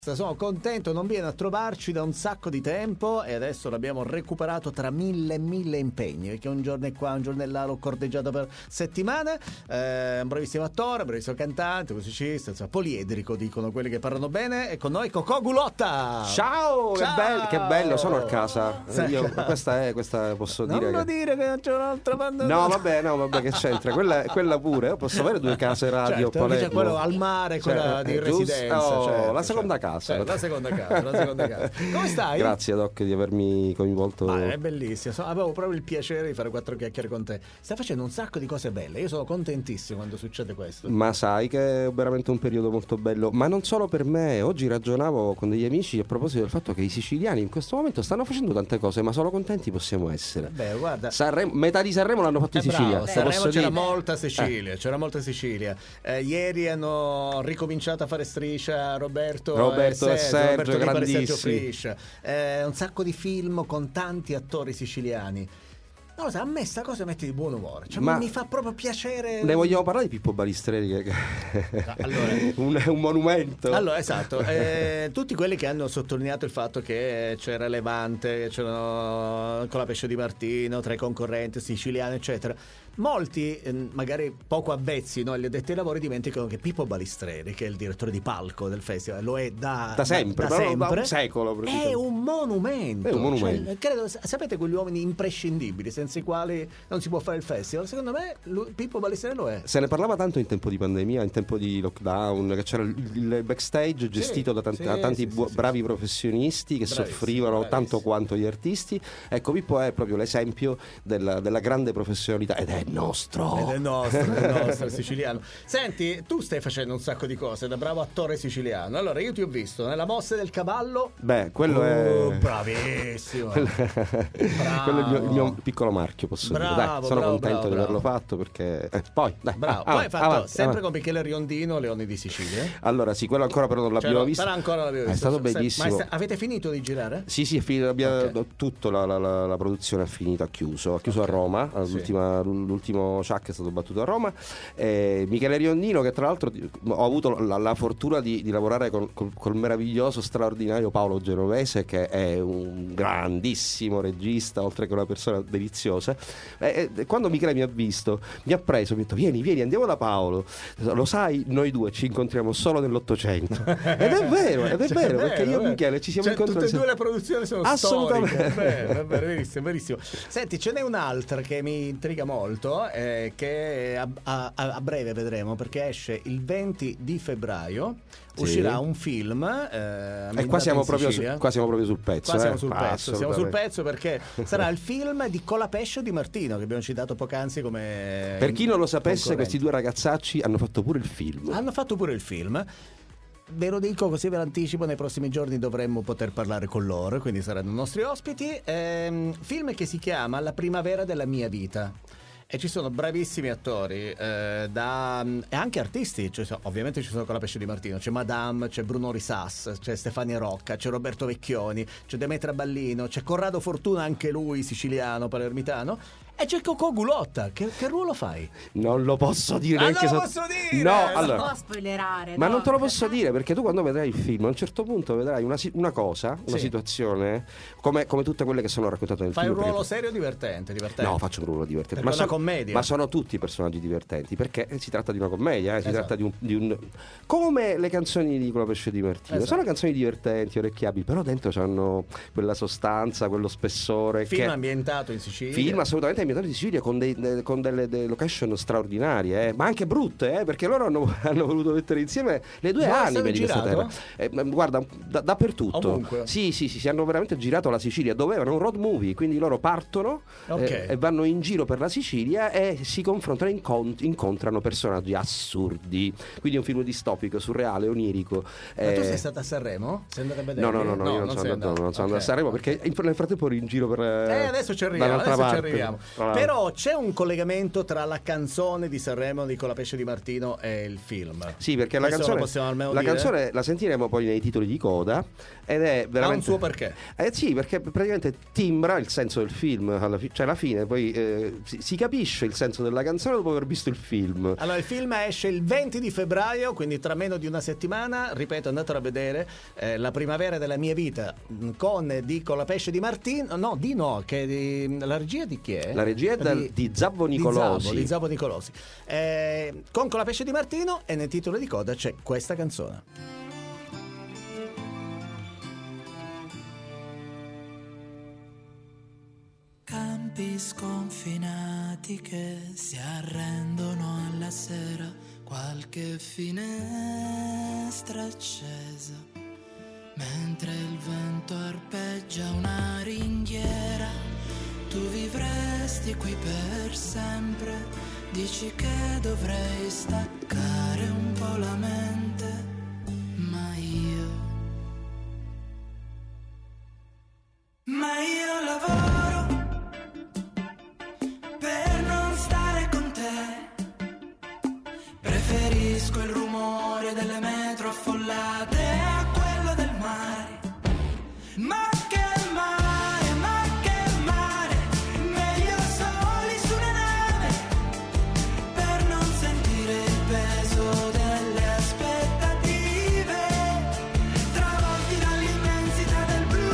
Sono contento, non viene a trovarci da un sacco di tempo e adesso l'abbiamo recuperato tra mille impegni, perché un giorno è qua, un giorno è là, l'ho corteggiato per settimane. Un bravissimo attore, bravissimo cantante, musicista, insomma, poliedrico dicono quelli che parlano bene. E con noi Cocò Gulotta. Ciao, Ciao! che bello, sono a casa. Questa posso non dire lo che... dire che non c'è un'altra banda. No, vabbè, che c'entra? Quella pure. Io posso avere due case radio, certo, c'è Palermo. quello al mare, quella di giusto? residenza. Oh, certo, la seconda certo. casa. La seconda casa. Come stai? Grazie Doc di avermi coinvolto. È bellissimo, avevo proprio il piacere di fare 4 chiacchiere con te. Stai facendo un sacco di cose belle, io sono contentissimo quando succede questo. Ma sai che è veramente un periodo molto bello. Ma non solo per me. Oggi ragionavo con degli amici a proposito del fatto che i siciliani in questo momento stanno facendo tante cose, ma solo contenti possiamo essere. Beh, guarda, metà di Sanremo l'hanno fatto in Sicilia. Bravo, Sanremo c'era molta Sicilia, ieri hanno ricominciato a fare striscia Roberto e Sergio grandissimo. Frisch, un sacco di film con tanti attori siciliani. Non lo so, a me sta cosa mette di buon umore, cioè, mi fa proprio piacere. Ne vogliamo parlare di Pippo Balistreri allora, un monumento. Allora, esatto, tutti quelli che hanno sottolineato il fatto che c'era Levante, c'erano Colapesce di Martino tra i concorrenti siciliani eccetera, molti magari poco avvezzi, no, agli addetti ai lavori dimenticano che Pippo Balistreri, che è il direttore di palco del festival, lo è da sempre, da un secolo, è un monumento, Cioè, credo, sapete quegli uomini imprescindibili senza i quali non si può fare il festival. Secondo me Pippo Balistreri lo è. Se ne parlava tanto in tempo di pandemia, in tempo di lockdown, che c'era il backstage gestito da tanti bravi professionisti che soffrivano tanto quanto gli artisti. Ecco, Pippo è proprio l'esempio della grande professionalità ed è nostro, siciliano. Senti, tu stai facendo un sacco di cose da bravo attore siciliano. Allora, io ti ho visto nella Mossa del Cavallo. Beh, quello è bravissimo. quello è il mio piccolo marchio, posso dire. Dai, sono contento di averlo fatto perché poi dai, bravo. Poi hai fatto sempre con Michele Riondino Leoni di Sicilia. Allora sì, quello ancora però non l'abbiamo visto. Però ancora l'abbiamo visto. È stato bellissimo. Ma avete finito di girare? Sì, è finito, tutto la produzione è finita, ha chiuso a Roma. L'ultimo Chuck è stato battuto a Roma. Michele Riondino, che tra l'altro ho avuto la fortuna di lavorare col meraviglioso, straordinario Paolo Genovese, che è un grandissimo regista, oltre che una persona deliziosa. Quando Michele mi ha visto, mi ha preso, mi ha detto vieni, andiamo da Paolo, lo sai, noi due ci incontriamo solo nell'Ottocento. Ed è vero, perché io e Michele ci siamo incontrati. Tutte e due le produzioni sono assolutamente storiche. Verissimo. Senti, ce n'è un'altra che mi intriga molto, che a breve vedremo, perché esce il 20 di febbraio. Uscirà un film e qua siamo proprio sul pezzo. Siamo sul pezzo perché sarà il film di Colapesce di Martino, che abbiamo citato poc'anzi come... Per chi non lo sapesse, questi due ragazzacci hanno fatto pure il film. Ve lo dico così, ve l'anticipo, nei prossimi giorni dovremmo poter parlare con loro, quindi saranno nostri ospiti. Film che si chiama La primavera della mia vita. E ci sono bravissimi attori e anche artisti, ovviamente ci sono Colapesce di Martino, c'è Madame, c'è Bruno Risas, c'è Stefania Rocca, c'è Roberto Vecchioni, c'è Demetra Ballino, c'è Corrado Fortuna, anche lui siciliano, palermitano, e c'è Cocò Gulotta. Che ruolo fai? Non lo posso dire. Non lo posso dire! No, allora, non può spoilerare. Ma non te lo posso dire, perché tu quando vedrai il film a un certo punto vedrai una situazione come tutte quelle che sono raccontate nel film. Fai un ruolo serio o divertente? No, faccio un ruolo divertente. Ma commedia. Ma sono tutti personaggi divertenti, perché si tratta di una commedia, si tratta di un come le canzoni di Colapesce di Martino. Sono canzoni divertenti, orecchiabili, però dentro hanno quella sostanza, quello spessore. Film ambientato in Sicilia. Film assolutamente ambientato in Sicilia, con delle location straordinarie, ma anche brutte, perché loro hanno voluto mettere insieme le due anime di questa terra. Guarda, dappertutto. Ovunque. Sì, hanno veramente girato la Sicilia, dovevano un road movie, quindi loro partono e vanno in giro per la Sicilia e si confrontano e incontrano personaggi assurdi. Quindi è un film distopico, surreale, onirico. Ma tu sei stata a Sanremo? Sei andata a vedere? No, io non sono andato a Sanremo, perché nel frattempo ero in giro per adesso ci arriviamo. Però c'è un collegamento tra la canzone di Sanremo di Colapesce Di Martino e il film. Sì, perché la canzone la sentiremo poi nei titoli di coda ed è veramente... Ha un suo perché? Sì, perché praticamente timbra il senso del film, cioè alla fine poi si capisce il senso della canzone dopo aver visto il film. Allora, il film esce il 20 di febbraio, quindi tra meno di una settimana. Ripeto, andatelo a vedere. La primavera della mia vita con Colapesce Di Martino. La regia di chi è? La regia è di Zabbo Nicolosi. Di Zabbo Nicolosi. Con Colapesce Di Martino, e nel titolo di coda c'è questa canzone. Campi sconfinati che si arrendono alla sera, qualche finestra accesa, mentre il vento arpeggia una ringhiera. Tu vivresti qui per sempre, dici che dovrei staccare un po' la mente, ma io lavoro per non stare con te. Preferisco il rumore delle metro affollate a quello del mare. Ma che mare, meglio soli su una nave, per non sentire il peso delle aspettative, travolti dall'immensità del blu.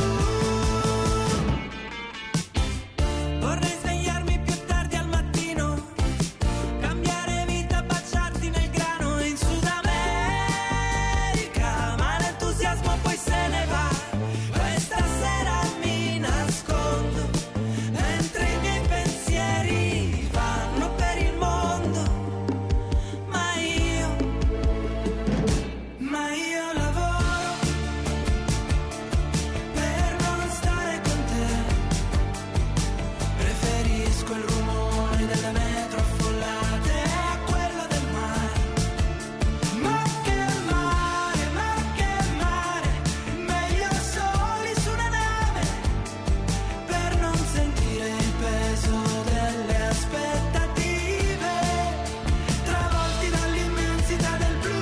Vorrei svegliarmi più tardi al mattino, cambiare vita, baciarti nel grano in Sud America, ma l'entusiasmo poi se ne va. Questa sera mi nascondo, mentre i miei pensieri vanno per il mondo, ma io lavoro per non stare con te. Preferisco il rumore delle metro affollate a quello del mare. Ma che mare, meglio soli su una nave, per non sentire il peso delle aspettative, travolti dall'immensità del blu.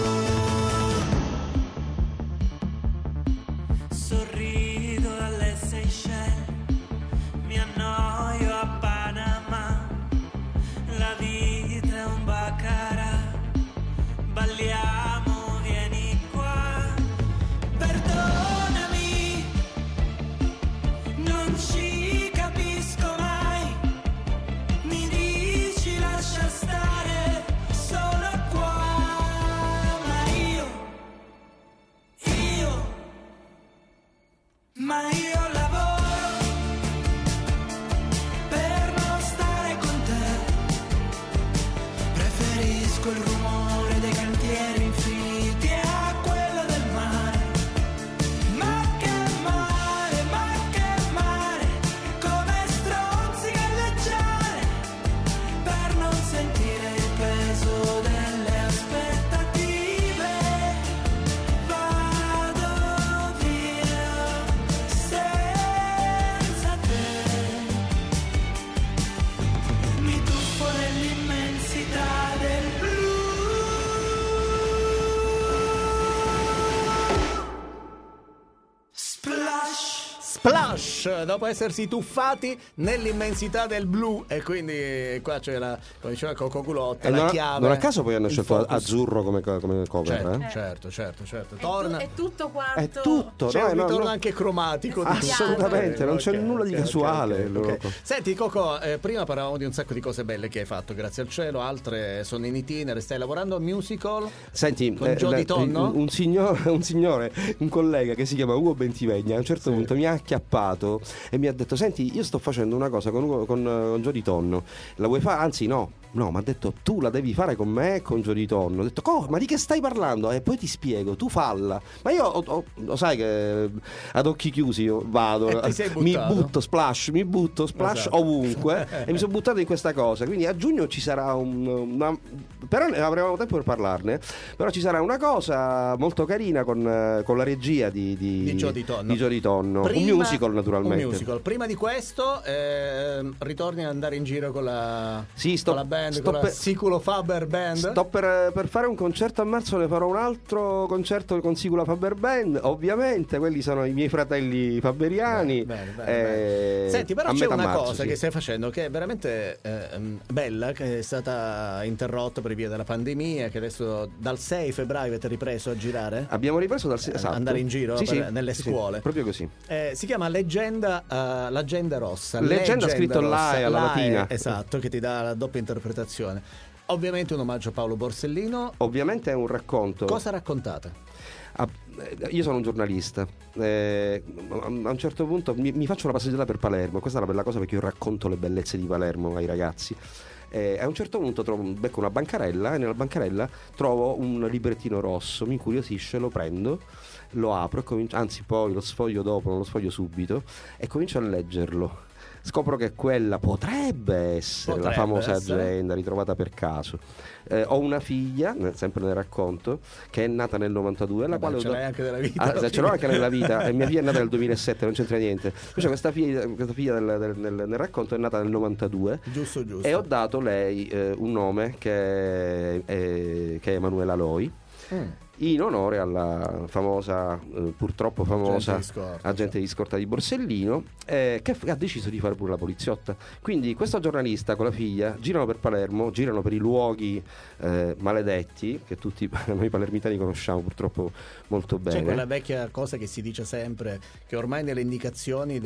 Sorrido alle Seychelles, mi annoio a Panama, la vita è un baccarat, balliamo, vieni qua, perdonami, non ci capisco mai, mi dici lascia stare, sono qua, ma io lavoro per non stare con te. Preferisco il rumore dei cantieri infiniti a quello del mare. Ma che mare, come stronzi galleggiare, per non sentire il peso delle aspettative. Vado via senza te, mi tuffo nell'immensità del blu. Splash, dopo essersi tuffati nell'immensità del blu. E quindi qua c'è come diceva Coco Culotta, la chiave. Non a caso poi hanno il scelto focus. Azzurro come cover. Certo. Torna. È tutto quanto. È tutto, C'è un ritorno no. anche cromatico di tutto. Assolutamente, non c'è nulla di casuale. Ok. Senti Coco, prima parlavamo di un sacco di cose belle che hai fatto, grazie al cielo, altre sono in itinere, stai lavorando a musical. Senti, con Jody Tonno? un signore, un collega che si chiama Ugo Bentivegna, a un certo punto mi ha acchiappato e mi ha detto: senti, io sto facendo una cosa con Jody Tonno, la vuoi fare? Anzi no, mi ha detto tu la devi fare con me e con Jody Tonno. Ho detto ma di che stai parlando? E poi ti spiego, tu falla. Ma io lo sai che ad occhi chiusi io vado, mi butto splash esatto. Ovunque e mi sono buttato in questa cosa. Quindi a giugno ci sarà però avremo tempo per parlarne, però ci sarà una cosa molto carina con la regia di Jody Tonno. Un musical naturalmente. Un musical. Prima di questo ritorni ad andare in giro con la, Sì, con la band, con la Siculo Faber Band. Sto per fare un concerto a marzo, ne farò un altro concerto con Siculo Faber Band, ovviamente, quelli sono i miei fratelli faberiani. Bene. Senti, però c'è una marzo, cosa che stai facendo che è veramente bella, che è stata interrotta per via della pandemia, che adesso dal 6 febbraio avete ripreso a girare? Abbiamo ripreso dal esatto. Andare in giro nelle scuole. Proprio così. Si chiama l'agenda rossa. Leggenda scritto l'AE alla latina. Esatto, che ti dà la doppia interpretazione. Ovviamente un omaggio a Paolo Borsellino. Ovviamente è un racconto. Cosa raccontate? Io sono un giornalista. A un certo punto mi faccio una passeggiata per Palermo. Questa è la bella cosa, perché io racconto le bellezze di Palermo ai ragazzi. A un certo punto becco una bancarella e nella bancarella trovo un librettino rosso, mi incuriosisce, lo prendo, lo apro e anzi poi lo sfoglio dopo, non lo sfoglio subito, e comincio a leggerlo. Scopro che quella potrebbe essere la famosa agenda ritrovata per caso. Ho una figlia, sempre nel racconto, che è nata nel 92, alla quale ce l'hai anche nella vita. Ce l'ho anche nella vita, e mia figlia è nata nel 2007, non c'entra niente. Invece questa figlia nel racconto è nata nel 92. Giusto. E ho dato lei un nome che è Emanuela Loi. In onore alla famosa, purtroppo famosa agente di scorta di Borsellino, che ha deciso di fare pure la poliziotta. Quindi questo giornalista con la figlia girano per Palermo, girano per i luoghi maledetti che tutti noi palermitani conosciamo purtroppo molto bene. C'è quella vecchia cosa che si dice sempre, che ormai nelle indicazioni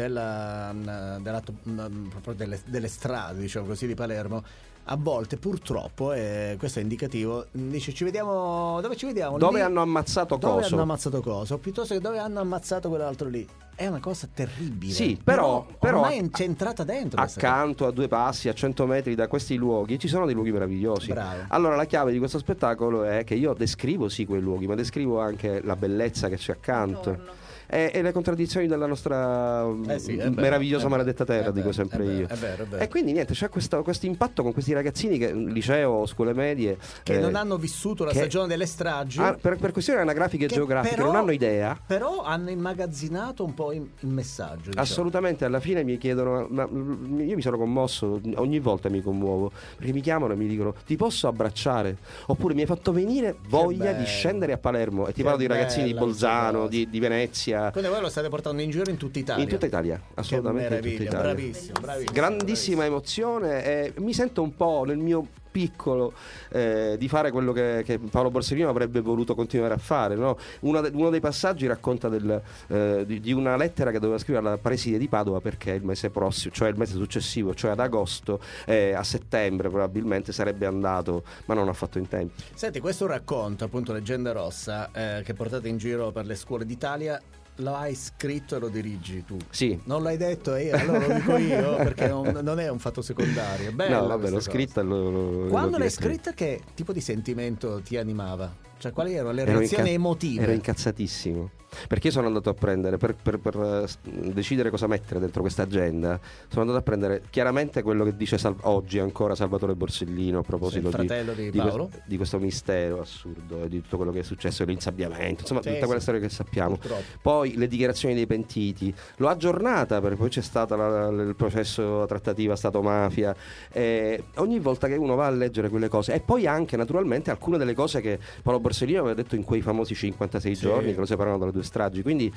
proprio delle strade, diciamo così, di Palermo, a volte purtroppo, questo è indicativo, dice ci vediamo dove lì, hanno ammazzato Coso, piuttosto che dove hanno ammazzato quell'altro lì. È una cosa terribile. Sì, però ormai è entrata dentro. Accanto a 2 passi, a 100 metri da questi luoghi ci sono dei luoghi meravigliosi. Bravo. Allora la chiave di questo spettacolo è che io descrivo sì quei luoghi, ma descrivo anche la bellezza che c'è accanto. E le contraddizioni della nostra meravigliosa maledetta terra, dico sempre io. È vero. E quindi niente, c'è questo impatto con questi ragazzini che liceo, scuole medie, che non hanno vissuto la stagione delle stragi, per questioni anagrafiche e geografiche, però, non hanno idea, però hanno immagazzinato un po' il messaggio, diciamo. Assolutamente. Alla fine mi chiedono, ma io mi sono commosso, ogni volta mi commuovo, perché mi chiamano e mi dicono ti posso abbracciare, oppure mi hai fatto venire voglia di scendere a Palermo, e ti parlo di ragazzini di Bolzano, di Venezia. Quindi voi lo state portando in giro in tutta Italia? In tutta Italia, assolutamente. Che meraviglia, bravissimo. Grandissima emozione, e mi sento un po' nel mio piccolo di fare quello che Paolo Borsellino avrebbe voluto continuare a fare, no? Uno dei passaggi racconta di una lettera che doveva scrivere alla preside di Padova, perché il mese prossimo, cioè il mese successivo, cioè ad agosto, a settembre probabilmente sarebbe andato, ma non ha fatto in tempo. Senti, questo racconto, appunto Leggenda Rossa, che portate in giro per le scuole d'Italia, lo hai scritto e lo dirigi tu? Sì. Non l'hai detto? Allora lo dico io, perché non è un fatto secondario. Bella, no, vabbè, l'ho scritta. Quando l'hai scritta, che tipo di sentimento ti animava? Cioè, quali erano le reazioni emotive? Ero incazzatissimo, perché io sono andato a prendere per decidere cosa mettere dentro questa agenda. Sono andato a prendere chiaramente quello che dice oggi ancora Salvatore Borsellino a proposito il fratello di Paolo, di questo mistero assurdo e di tutto quello che è successo, l'insabbiamento, insomma tutta quella storia che sappiamo. Purtroppo. Poi le dichiarazioni dei pentiti, l'ho aggiornata perché poi c'è stato il processo trattativa Stato-mafia, ogni volta che uno va a leggere quelle cose, e poi anche naturalmente alcune delle cose che Paolo Borsellino aveva detto in quei famosi 56 giorni che lo separano dalle 2 stragi. Quindi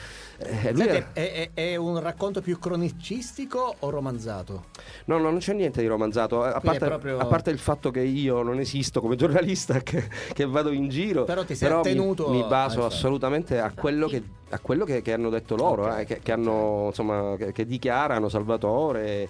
è un racconto più cronicistico o romanzato? No, non c'è niente di romanzato, a parte il fatto che io non esisto come giornalista, che vado in giro, però ti sei attenuto, mi baso assolutamente a quello che hanno detto loro, che hanno, insomma, che dichiarano Salvatore.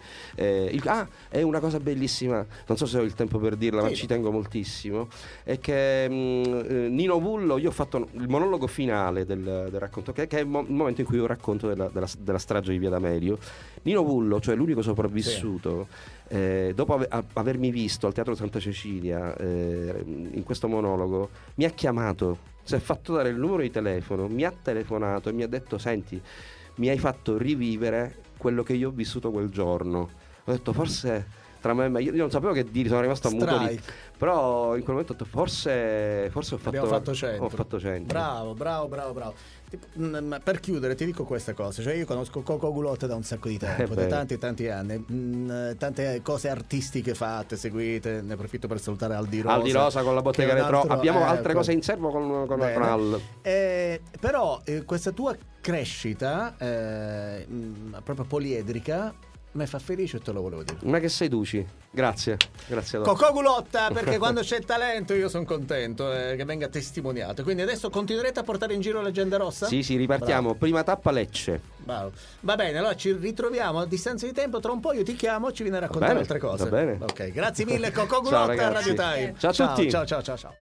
È una cosa bellissima, non so se ho il tempo per dirla, ma ci tengo moltissimo, è che Nino Vullo, io ho fatto il monologo finale del racconto, che è il momento in cui io racconto della strage di Via D'Amelio. Nino Vullo, cioè l'unico sopravvissuto, dopo avermi visto al Teatro Santa Cecilia in questo monologo, mi ha chiamato, si è fatto dare il numero di telefono, mi ha telefonato e mi ha detto: senti, mi hai fatto rivivere quello che io ho vissuto quel giorno. Ho detto forse tra me e me. Io non sapevo che dire, sono rimasto a muto lì. Strike. Però in quel momento ho detto, forse Abbiamo fatto 100. Ho fatto 100. Bravo. Per chiudere ti dico questa cosa, cioè io conosco Coco Goulotte da un sacco di tempo, da tanti anni, tante cose artistiche fatte, seguite, ne approfitto per salutare Aldi Rosa Con la bottega retro, abbiamo altre cose in serbo con Al. Però questa tua crescita proprio poliedrica mi fa felice e te lo volevo dire. Ma che sei Duci? Grazie Coco Goulotte, perché quando c'è talento io sono contento che venga testimoniato. Quindi adesso continuerete a portare in giro la Gente Rossa? Sì, ripartiamo. Bravo. Prima tappa Lecce. Bravo. Va bene, allora ci ritroviamo a distanza di tempo. Tra un po' io ti chiamo e ci vieni a raccontare altre cose. Va bene. Ok, grazie mille Coco Goulotte a Radio Time. Ciao a tutti. Ciao.